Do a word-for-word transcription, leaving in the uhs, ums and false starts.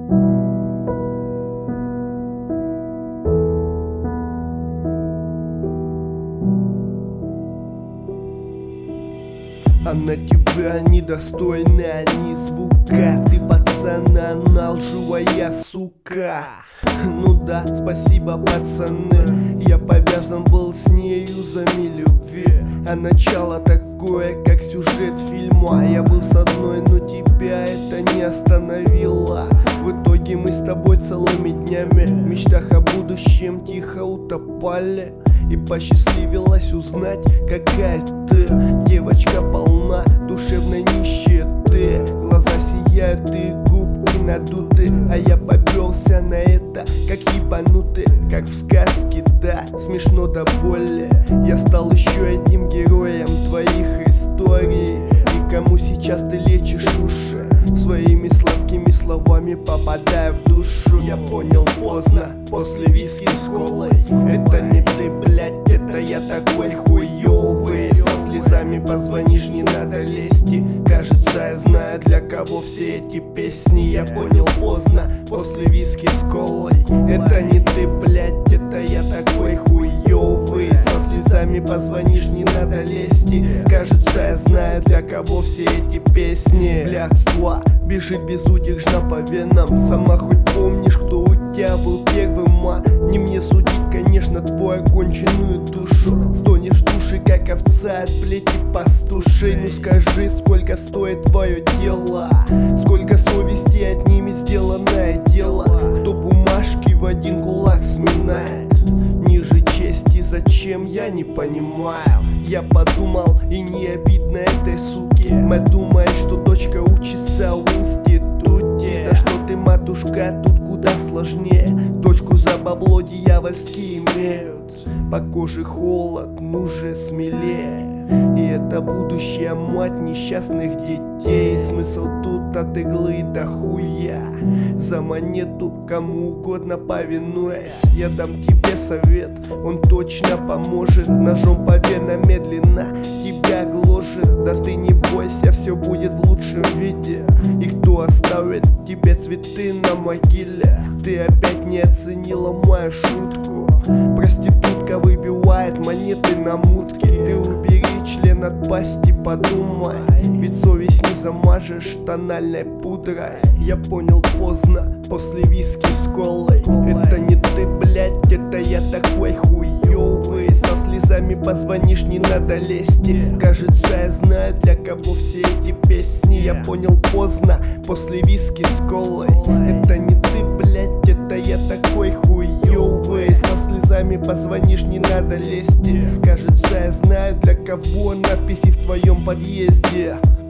А на тебя недостойная ни звука. Ты пацан, она лживая сука. Ну да, спасибо, пацаны. Я повязан был с нею за миль любви. А начало такое, как сюжет фильма. Я был с одной, но тебя это не остановило. В итоге мы с тобой целыми днями в мечтах о будущем тихо утопали. И посчастливилось узнать, какая ты девочка полна душевной нищеты. Глаза сияют и губки надуты, а я попёрся на это, как ебанутый. Как в сказке, да, смешно до боли. Я стал еще одним героем твоих историй. И кому сейчас ты лечишь уши своими сладкими словами, попадая в душу. Я понял поздно, после виски с колой. Это не ты, блядь, это я такой хуёвый. Со слезами позвонишь, не надо лезть. Кажется, я знаю, для кого все эти песни. Я понял поздно, после виски с колой. Это не ты, блядь, это я такой хуёвый. Со слезами позвонишь, не надо лезть. Кажется, я знаю, для кого все эти песни. Блядство бежит безудержно по венам. Сама хоть помнишь, кто у тебя был первым, а не мне судить, конечно, твою оконченную душу. Стонешь души, как овца от плети пастушей. Ну скажи, сколько стоит твое тело, сколько совести отнимет сделанное дело. Кто бумажки в один кулак сминает ниже чести, зачем, я не понимаю. Я подумал, и не обидно этой суке. Мать думает, что дочка учится в институте. Да что ты, матушка, тут куда сложнее. Дочку за бабло дьявольски имеют. По коже холод, ну же смелее. И это будущая мать несчастных детей. Смысл тут от иглы до хуя. За монету кому угодно повинуясь. Я дам тебе совет, он точно поможет. Ножом по венам медленно тебя гложет. Да ты не бойся, все будет в лучшем виде. И кто оставит тебе цветы на могиле? Ты опять не оценила мою шутку. Проститутка выбивает монеты на мутке. Ты убери член от пасти, подумай. Ведь совесть не замажешь тональной пудрой. Я понял поздно, после виски с колой. Это не ты, блядь, это я такой хуёвый. Со слезами позвонишь, не надо лезть. Кажется, я знаю, для кого все эти песни. Я понял поздно, после виски с колой. Это не ты, блядь, это я такой хуёвый. Со слезами позвонишь, не надо лезть. Кажется, я знаю, для кого надписи в твоем подъезде.